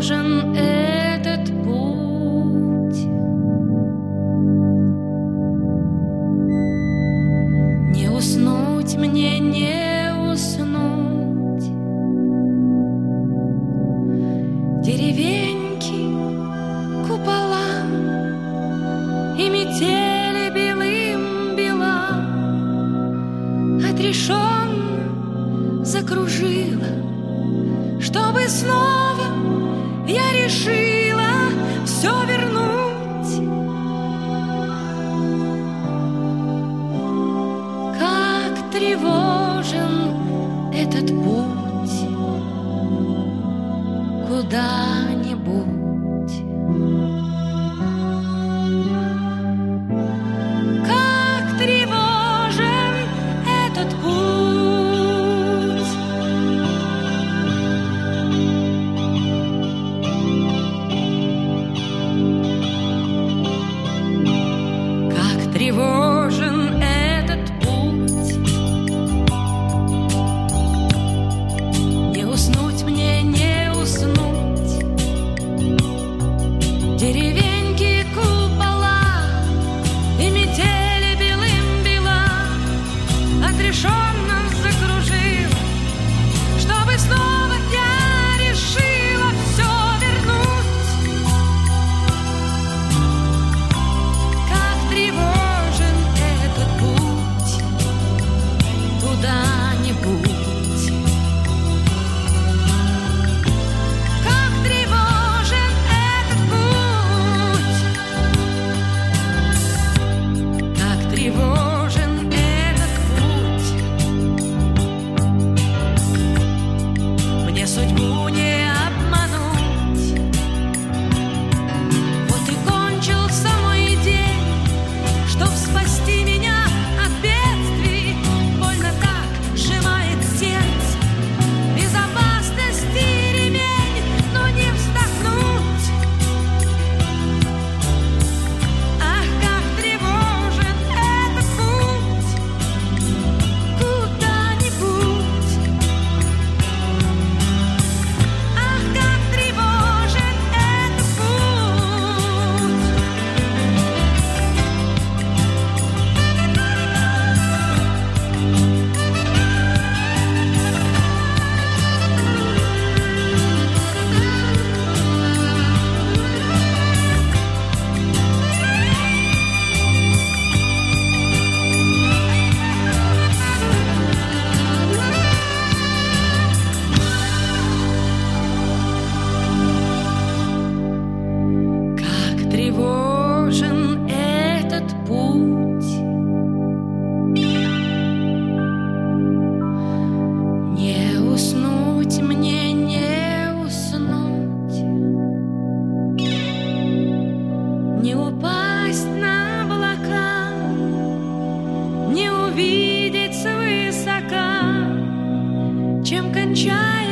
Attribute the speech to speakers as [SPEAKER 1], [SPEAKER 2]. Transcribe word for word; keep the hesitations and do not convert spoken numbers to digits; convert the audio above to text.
[SPEAKER 1] тревожен этот путь. Не уснуть мне, не уснуть. Деревеньки, купола и метели белым бела отрешенно закружила, чтобы снова я решила все вернуть. Как тревожен этот путь куда-нибудь. Как тревожен этот путь. Как тревожен этот путь. Не уснуть мне, не уснуть. Деревеньки, купола и метели белым бела отрешенно закружила, чтобы снова я решила все вернуть. Как тревожен этот путь куда-нибудь. Как тревожен этот путь. Как тревожен этот путь. Мне судьбу не обмануть. Вот и кончился мой день, чтоб спасти меня от бедствий. Больно так сжимает сердце безопасности ремень, но не вздохнуть. Ах, как тревожен этот путь куда-нибудь. Ах, как тревожен этот путь. Как тревожен этот путь. Не уснуть мне, не уснуть. Не упасть на облака, не увидеть свысока, чем кончается